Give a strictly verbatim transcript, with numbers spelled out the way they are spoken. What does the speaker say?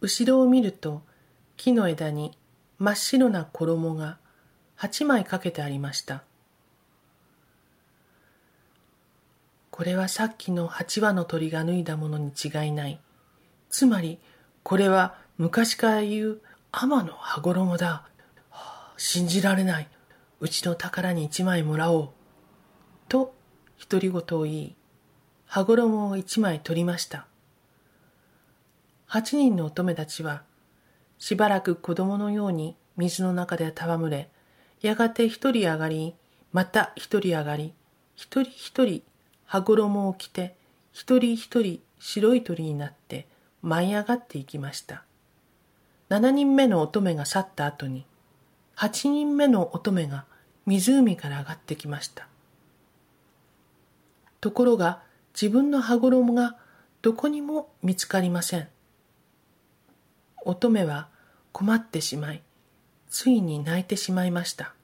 後ろを見ると木の枝に真っ白な衣が八枚かけてありました。これはさっきの八羽の鳥が脱いだものに違いない。つまりこれは昔から言う天の羽衣だ。はあ、信じられない。うちの宝に一枚もらおう。と独り言を言い、羽衣を一枚取りました。八人の乙女たちはしばらく子供のように水の中で戯れ、やがて一人上がり、また一人上がり、一人一人羽衣を着て、一人一人白い鳥になって舞い上がっていきました。七人目の乙女が去った後に、八人目の乙女が湖から上がってきました。ところが自分の羽衣がどこにも見つかりません。乙女は困ってしまい、ついに泣いてしまいました。